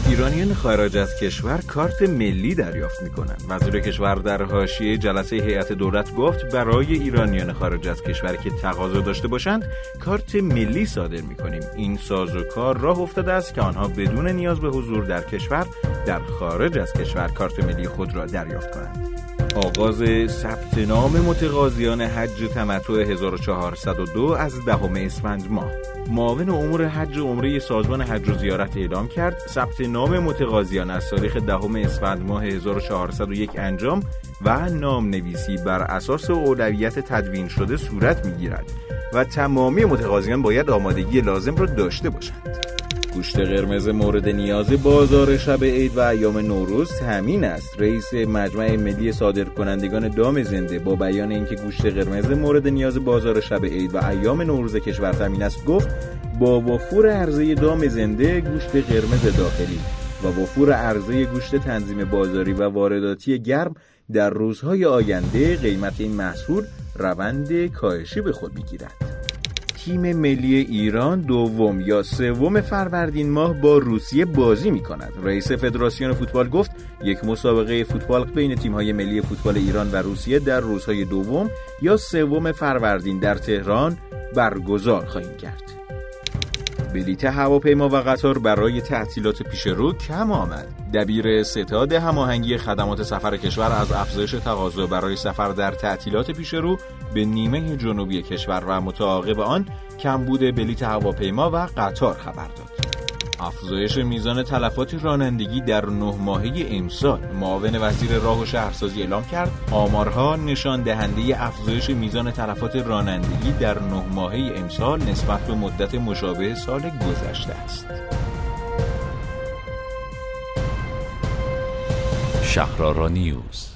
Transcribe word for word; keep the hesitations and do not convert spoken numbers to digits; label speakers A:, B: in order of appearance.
A: ایرانیان خارج از کشور کارت ملی دریافت می‌کنند. وزیر کشور در حاشیه جلسه هیئت دولت گفت برای ایرانیان خارج از کشور که تقاضا داشته باشند کارت ملی صادر می‌کنیم. این سازوکار راه افتاده است که آنها بدون نیاز به حضور در کشور در خارج از کشور کارت ملی خود را دریافت کنند. آغاز ثبت نام متقاضیان حج تمتع هزار و چهارصد و دو از دهم اسفند ماه. معاون امور حج و عمره سازمان حج و زیارت اعلام کرد ثبت نام متقاضیان از تاریخ دهم اسفند ماه هزار و چهارصد و یک انجام و نام نویسی بر اساس اولویت تدوین شده صورت می‌گیرد و تمامی متقاضیان باید آمادگی لازم را داشته باشند. گوشت قرمز مورد نیاز بازار شب عید و ایام نوروز تامین است. رئیس مجمع ملی صادرکنندگان دام زنده با بیان اینکه گوشت قرمز مورد نیاز بازار شب عید و ایام نوروز کشور تامین است گفت با وفور عرضه دام زنده گوشت قرمز داخلی و وفور عرضه گوشت تنظیم بازاری و وارداتی گرم در روزهای آینده قیمت این محصول روند کاهشی به خود می‌گیرد. تیم ملی ایران دوم یا سوم فروردین ماه با روسیه بازی می‌کند. رئیس فدراسیون فوتبال گفت یک مسابقه فوتبال بین تیم‌های ملی فوتبال ایران و روسیه در روزهای دوم یا سوم فروردین در تهران برگزار خواهیم کرد. بلیط هواپیما و قطار برای تعطیلات پیشرو کم آمد. دبیر ستاد هماهنگی خدمات سفر کشور از افزایش تقاضا برای سفر در تعطیلات پیشرو به نیمه جنوبی کشور و متعاقب آن کمبود بلیط هواپیما و قطار خبر داد. افزایش میزان تلفات رانندگی در نه ماهه امسال. معاون وزیر راه و شهرسازی اعلام کرد آمارها نشان دهنده افزایش میزان تلفات رانندگی در نه ماهه امسال نسبت به مدت مشابه سال گذشته است.
B: شهرآرا نیوز.